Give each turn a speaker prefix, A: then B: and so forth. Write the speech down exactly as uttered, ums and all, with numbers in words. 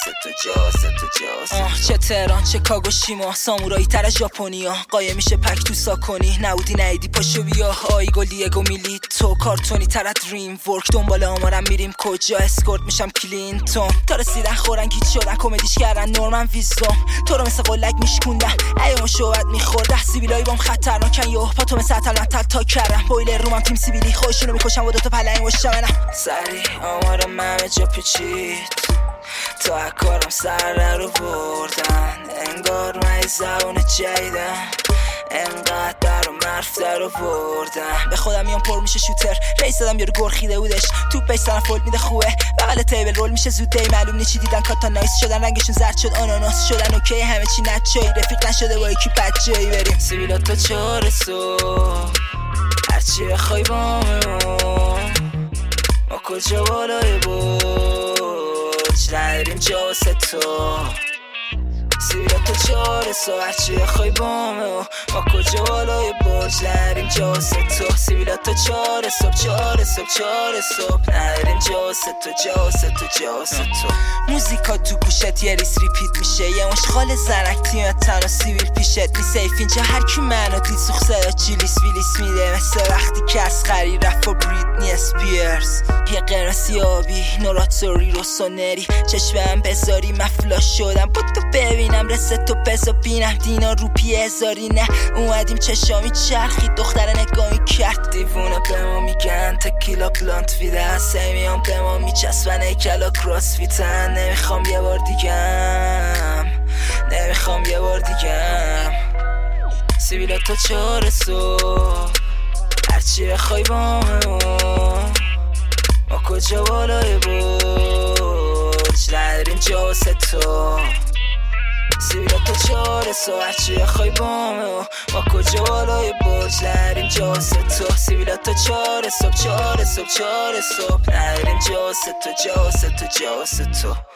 A: تو جاست تو جاست چه تهران چه کاگوشیما سامورایی تر از ژاپنیا قایم میشه پک تو ساکنی نبودی نیدی پاشو بیا آی گلیگو میلی تو کارتونی تر از دریم ورک دنبال آمارم میریم کجا اسکورت میشم کلینتون تا رسیدن خورن گیت شدن کمدیش کردن نورمن ویزدوم تو رو مثل قلک میشکوندن ایام شوبت میخورده سیبیلای بام خطرناکن یو پا تو مثل اتل متل تا کردم بویلر رومم تیم سیبیلی خودشونو میکشم و دوتا پلنگ وشمنم سری آمارم همه جا پیچید تو اکارم سر رو بردن انگار من زبون جیدم انقدر در و مرف در رو بردن به خودم میام پر میشه شوتر ریس دادم یارو گرخیده بودش تو پیس دارم فولد میده خوبه بغل تیبل رول میشه زود دی معلوم نیچی دیدن کاتا نایس شدن رنگشون زرد شد آناناس شدن اوکی همه چی نچایی رفیق نشده با یکی بچه‌ای بریم سیبیلا تا چهار صبح هرچی بخوای بامون ما کجا بالای برج نداریم جا واسه تو سیبیلا تا چهار صبح هرچی بخوای بامون ما کجا بالای برج نداریم جا واسه تو سیبیلا تا چهار صبح چهار صبح چهار صبح نداریم جا واسه تو جا واسه تو جا واسه تو موزیکا تو گوشت یه ریس ریپیت میشه یه مشغال زرک تیمت تنها سیویل پیشت می سیف اینجا هر کی منو دید سوخ صدا چیلیس ویلیس میده مثل وقتی که از خری رفت و بریتنی اسپیرز یه قرنسی آبی نوراتوری رو سونری چشمم بذاری مفلاش شدم بود تو ببینم رسه تو پس و بینم دینا رو پی هزاری نه اومدیم چشامی چرخی دختر نگاهی کرد دیوونه به ما میگن تکیلا پلانت ویده هسته میام به ما میچسبن ایکلا کراس فیتن نمیخوام یه بار دیگم نمیخوام یه بار دیگم سیبیلا تا چهار صبح هرچی بخوای بامون ما کجا بالای برج نداریم جا واسه تو سیبیلا تا چهار صبح هرچی بخوای بامون ما کجا بالای برج نداریم جا واسه تو سیبیلا تا چهار صبح چهار صبح چهار صبح نداریم جا واسه تو جا واسه تو جا واسه تو